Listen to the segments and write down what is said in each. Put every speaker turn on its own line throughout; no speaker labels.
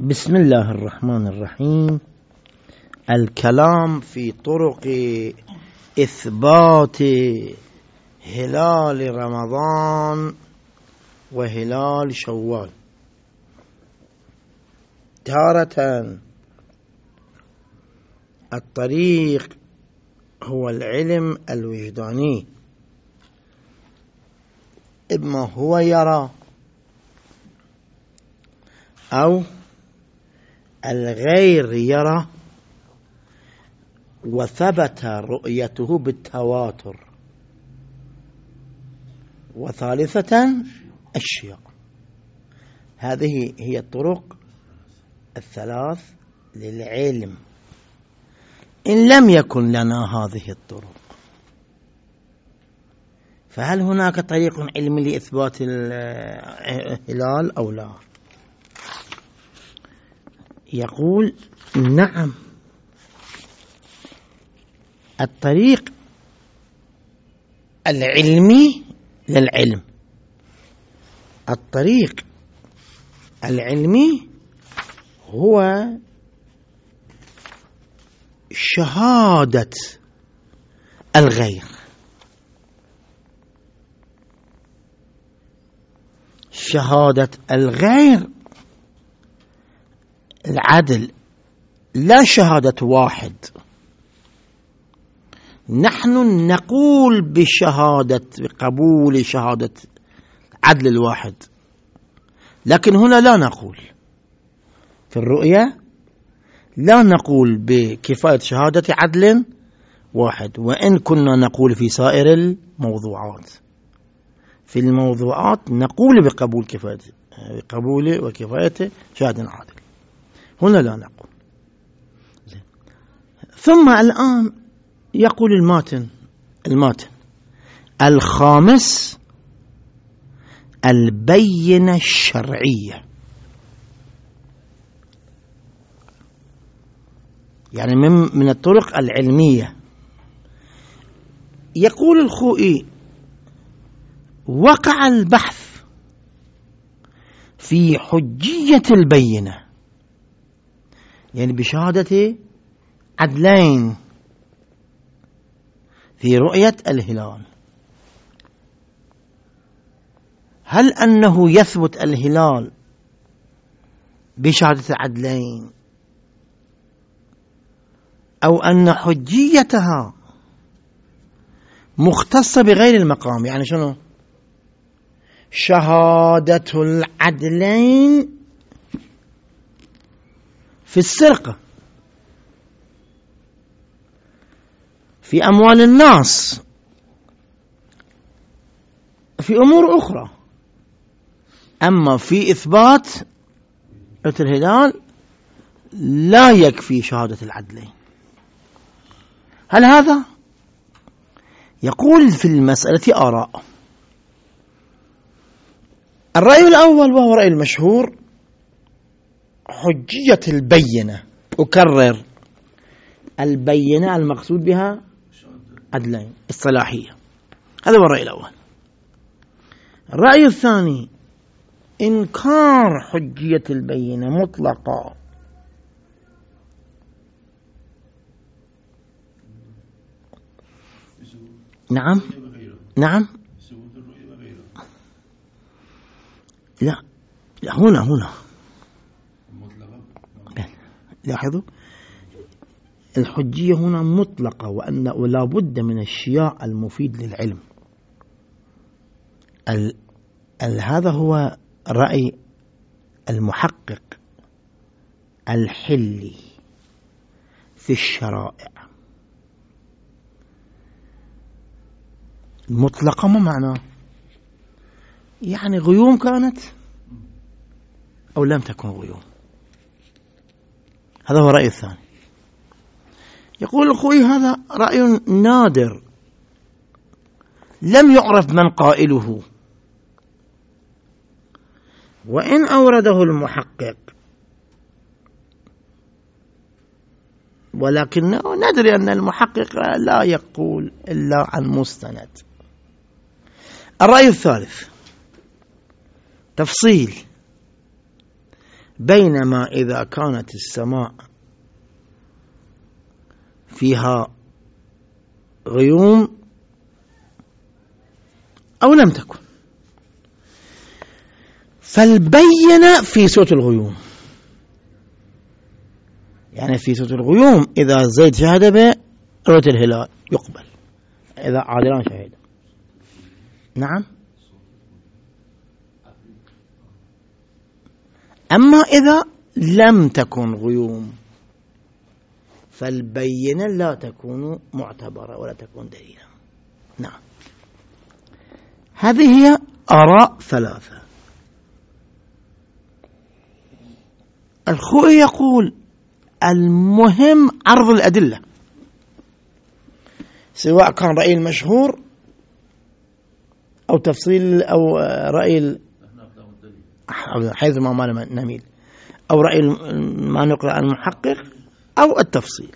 بسم الله الرحمن الرحيم. الكلام في طرق إثبات هلال رمضان وهلال شوال. تارة الطريق هو العلم الوجداني، إما هو يرى أو الغير يرى وثبت رؤيته بالتواتر. وثالثة الشياء. هذه هي الطرق الثلاث للعلم. إن لم يكن لنا هذه الطرق فهل هناك طريق علمي لإثبات الهلال أو لا؟ يقول نعم، الطريق العلمي للعلم. الطريق العلمي هو شهادة الغير، شهادة الغير العدل، لا شهادة واحد. نحن نقول بقبول شهادة عدل الواحد، لكن هنا لا نقول. في الرؤية لا نقول بكفاية شهادة عدل واحد، وإن كنا نقول في سائر الموضوعات. في الموضوعات نقول بقبول وكفاية شهادة عدل، هنا لا نقول. ثم الآن يقول الماتن الخامس البينة الشرعية. يعني من الطرق العلمية. يقول الخوئي وقع البحث في حجية البينة، يعني بشهادة عدلين في رؤية الهلال. هل أنه يثبت الهلال بشهادة عدلين، أو أن حجيتها مختصة بغير المقام؟ يعني شنو؟ شهادة العدلين في السرقة، في أموال الناس، في أمور أخرى، أما في إثبات الهلال لا يكفي شهادة العدلين. هل هذا؟ يقول في المسألة آراء. الرأي الأول وهو رأي المشهور حجية البينة. أكرر، البينة المقصود بها عدلين، الصلاحية. هذا هو الرأي الأول. الرأي الثاني إنكار حجية البينة مطلقة. نعم لا هنا لاحظوا، الحجية هنا مطلقة، ولا بد من الشياء المفيد للعلم. هذا هو رأي المحقق الحلي في الشرائع. المطلقة ما معناه؟ يعني غيوم كانت أو لم تكن غيوم. هذا هو الرأي الثاني. يقول أخوي هذا رأي نادر لم يعرف من قائله، وإن أورده المحقق، ولكنه ندري أن المحقق لا يقول إلا عن مستند. الرأي الثالث تفصيل بينما إذا كانت السماء فيها غيوم أو لم تكن، فالبينة في صوت الغيوم، يعني في صوت الغيوم إذا زيد شهد برؤية الهلال يقبل، إذا عادلان شهد. نعم. أما إذا لم تكن غيوم فالبينة لا تكون معتبرة ولا تكون دليلا. نعم. هذه هي آراء ثلاثة. الخوئي يقول المهم عرض الأدلة، سواء كان رأي المشهور أو تفصيل أو رأي حيث ما نميل، أو رأي ما نقرأ عن المحقق أو التفصيل.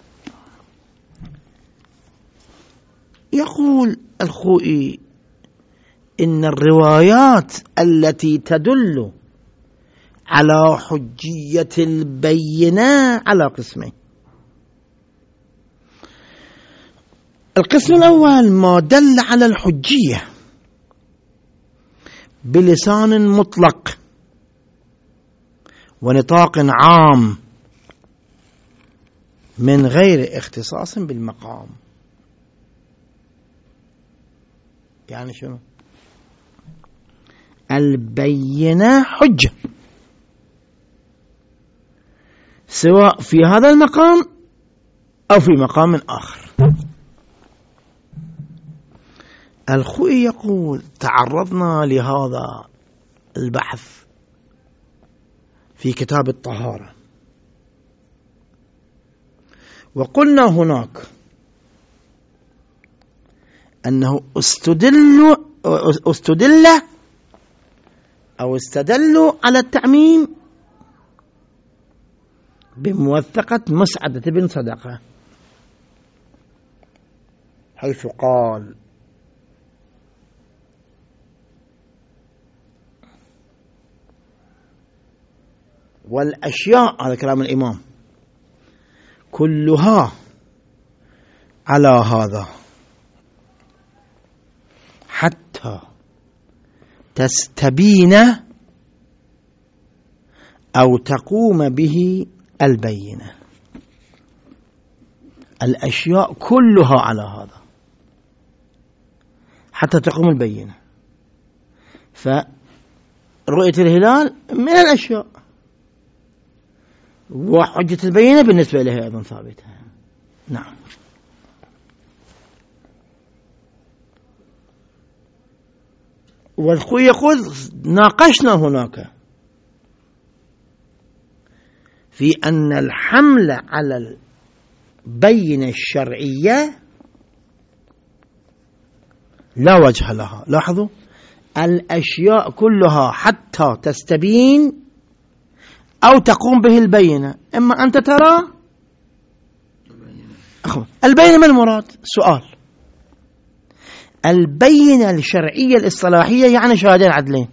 يقول الخوئي إن الروايات التي تدل على حجية البينة على قسمين. القسم الأول ما دل على الحجية بلسان مطلق ونطاق عام من غير اختصاص بالمقام. يعني شنو؟ البينة حجة سواء في هذا المقام أو في مقام آخر. الخوئي يقول تعرضنا لهذا البحث في كتاب الطهارة، وقلنا هناك أنه استدلوا على التعميم بموثقة مسعدة بن صدقة، حيث قال: والأشياء، هذا كلام الإمام، كلها على هذا حتى تستبين أو تقوم به البينة. الأشياء كلها على هذا حتى تقوم البينة، فرؤية الهلال من الأشياء، وحجة البينة بالنسبة إليها أيضا ثابتة. نعم. والخوئي يقول ناقشنا هناك في أن الحمل على البينة الشرعية لا وجه لها. لاحظوا، الأشياء كلها حتى تستبين أو تقوم به البينة. إما أنت ترى البينة، ما المراد؟ سؤال. البينة الشرعية الاصطلاحية يعني شهادين عدلين.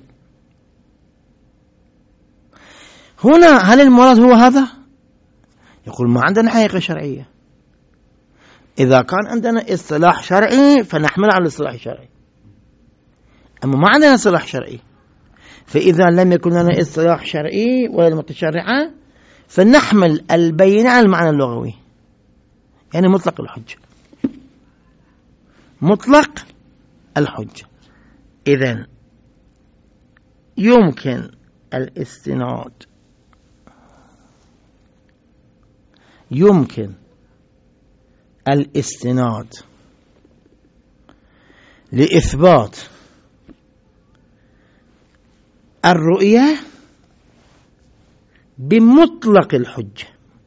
هنا هل المراد هو هذا؟ يقول ما عندنا حقيقة شرعية. إذا كان عندنا اصطلاح شرعي فنحمل على الاصطلاح الشرعي، أما ما عندنا اصطلاح شرعي، فإذا لم يكن لنا اصطلاح شرعي ولا المتشرعة فنحمل البينة على المعنى اللغوي، يعني مطلق الحجة. مطلق الحجة. إذن يمكن الاستناد لإثبات الرؤية بمطلق الحجة،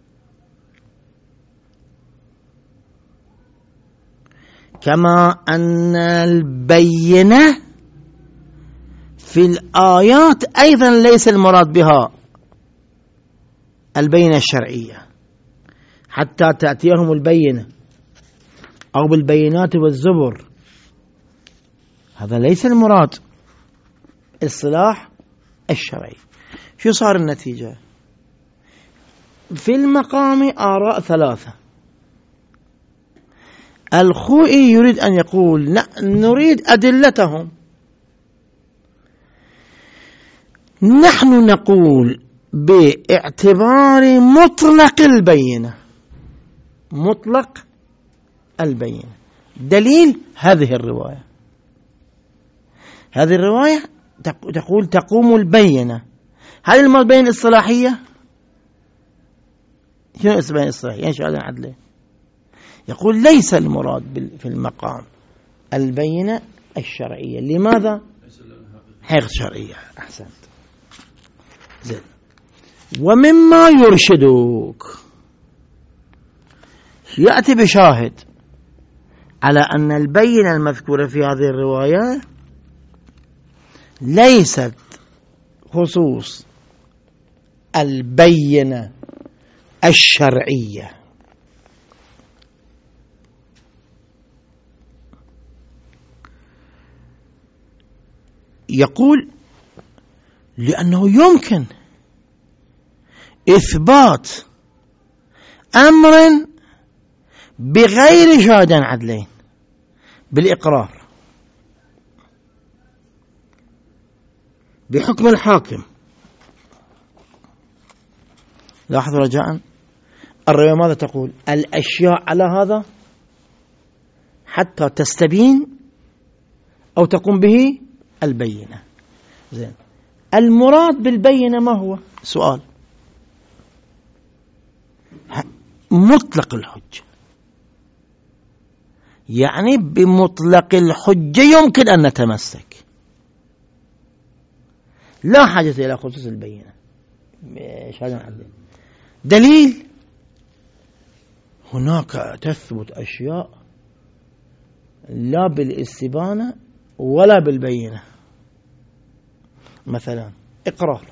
كما أن البينة في الآيات أيضا ليس المراد بها البينة الشرعية حتى تأتيهم البينة أو بالبينات والزبر. هذا ليس المراد الاصطلاح الشرعي. شو صار النتيجة؟ في المقام آراء ثلاثة. الخوئي يريد أن يقول نريد أدلتهم. نحن نقول باعتبار مطلق البينة، مطلق البينة. دليل هذه الرواية، هذه الرواية تقول تقوم البينة. هل المراد بين الصلاحية؟ شنو اسم بين الصلاحية؟ يعني شهادة عدلين. يقول ليس المراد في المقام البينة الشرعية. لماذا؟ حقيقة شرعية. أحسنت. زين. ومما يرشدك يأتي بشاهد على أن البينة المذكورة في هذه الرواية ليست خصوص البينة الشرعية. يقول لأنه يمكن إثبات أمر بغير شهادة عدلين بالإقرار بحكم الحاكم. لاحظوا رجاء الرواية ماذا تقول؟ الأشياء على هذا حتى تستبين أو تقوم به البينة. زين. المراد بالبينة ما هو؟ سؤال. مطلق الحجة، يعني بمطلق الحجة يمكن أن نتمسك، لا حاجة إلى خصوص البينة. دليل هناك تثبت أشياء لا بالاستبانة ولا بالبينة. مثلا إقرار،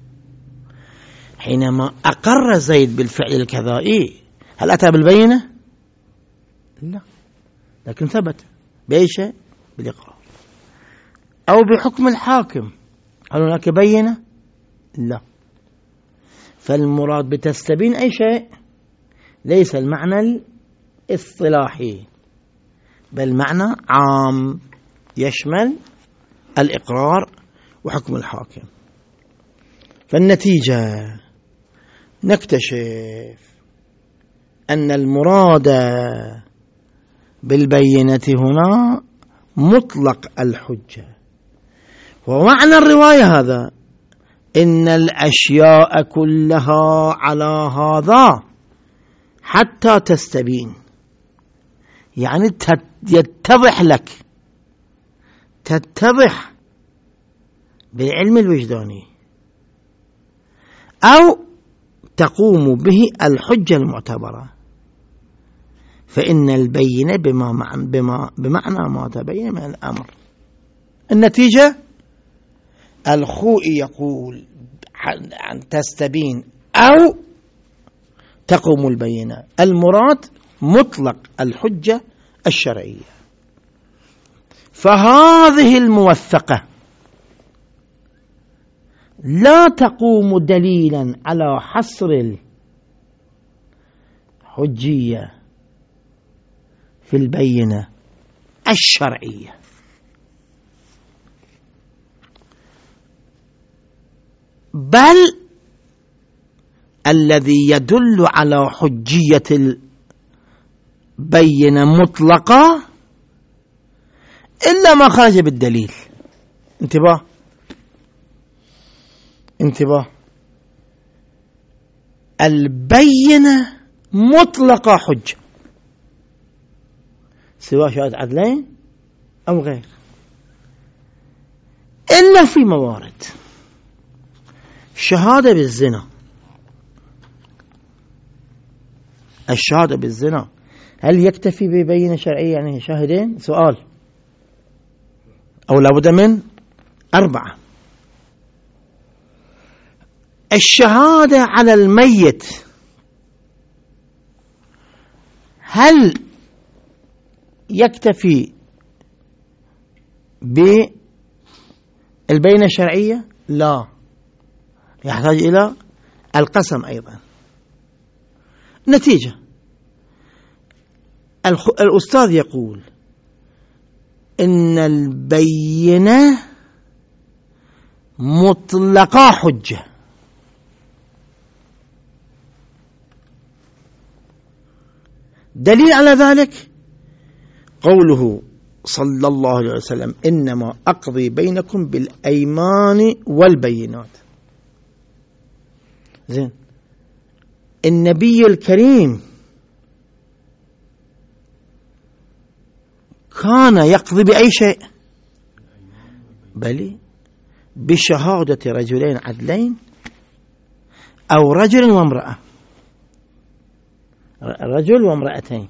حينما أقر زيد بالفعل الكذائي هل أتى بالبينة؟ لا، لكن ثبت بأي شيء؟ بالإقرار. أو بحكم الحاكم هل هناك بينة؟ لا. فالمراد بتستبين أي شيء ليس المعنى الاصطلاحي، بل معنى عام يشمل الإقرار وحكم الحاكم. فالنتيجة نكتشف أن المراد بالبينة هنا مطلق الحجة. ومعنى الرواية هذا إن الأشياء كلها على هذا حتى تستبين، يعني يتضح لك، تتضح بالعلم الوجداني، أو تقوم به الحجة المعتبرة. فإن البينة بمعنى ما تبين من الأمر. النتيجة الخوئي يقول عن تستبين أو تقوم البينة، المراد مطلق الحجة الشرعية. فهذه الموثقة لا تقوم دليلا على حصر الحجية في البينة الشرعية، بل الذي يدل على حجية البينة مطلقة إلا ما خرج بالدليل. انتباه انتباه، البينة مطلقة حجة سواء شهادة عدلين أو غير، إلا في موارد. الشهادة بالزنا، الشهادة بالزنا هل يكتفي ببينة شرعية يعني شاهدين؟ سؤال. أو لابد من 4. الشهادة على الميت هل يكتفي بالبينة الشرعية؟ لا، يحتاج إلى القسم أيضا. نتيجة الأستاذ يقول إن البينة مطلقة حجة، دليل على ذلك قوله صلى الله عليه وسلم إنما أقضي بينكم بالأيمان والبينات. زين، النبي الكريم كان يقضي بأي شيء؟ بل بشهادة رجلين عدلين أو رجل وامرأة، رجل وامرأتين.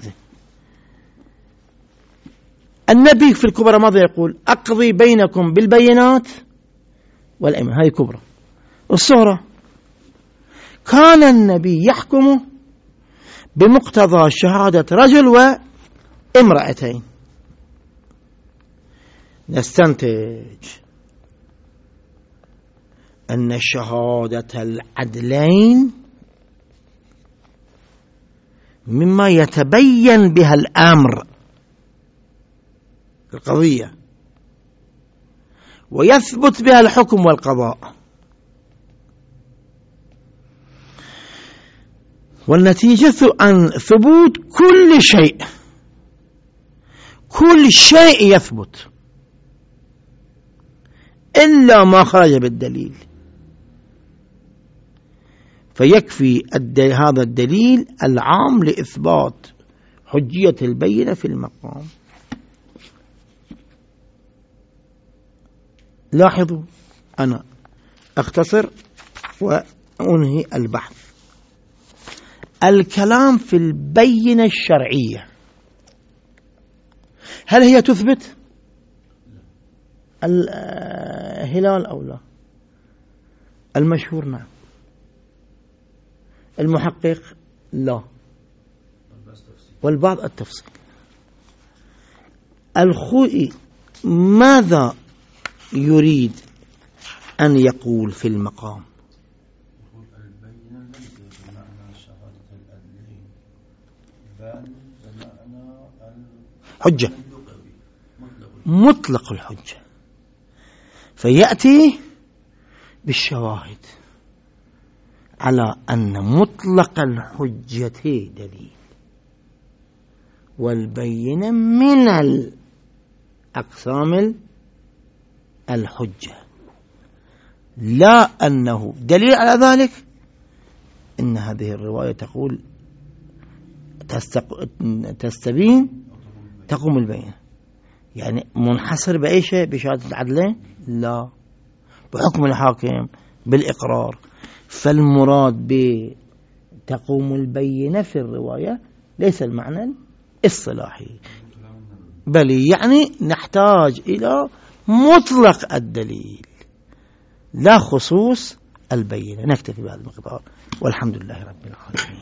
النبي في الكبرى ماذا يقول؟ أقضي بينكم بالبينات والأيمان، هذه كبرى. الصغرى كان النبي يحكم بمقتضى شهادة رجل وامرأتين. نستنتج أن شهادة العدلين مما يتبين بها الأمر القضية ويثبت بها الحكم والقضاء، والنتيجة عن ثبوت كل شيء، كل شيء يثبت إلا ما خرج بالدليل، فيكفي هذا الدليل العام لإثبات حجية البينة في المقام. لاحظوا، أنا أختصر وأنهي البحث. الكلام في البينة الشرعية، هل هي تثبت الهلال أو لا؟ المشهور نعم، المحقق لا، والبعض التفصيل. الخوئي ماذا يريد أن يقول في المقام؟
البينة ليس بمعنى شهادة الأدلين، بل بمعنى
حجة، مطلق الحجة، فيأتي بالشواهد على أن مطلق الحجة دليل، والبينة من الأقسام الحجة، لا أنه دليل على ذلك. إن هذه الرواية تقول تستبين تقوم البينة، يعني منحصر بأي شيء؟ بشهادة العدلين؟ لا، بحكم الحاكم بالإقرار. فالمراد بتقوم البينة في الرواية ليس المعنى الصلاحي، بل يعني نحتاج إلى مطلق الدليل لا خصوص البينة. نكتفي بهذا المقدار، والحمد لله رب العالمين.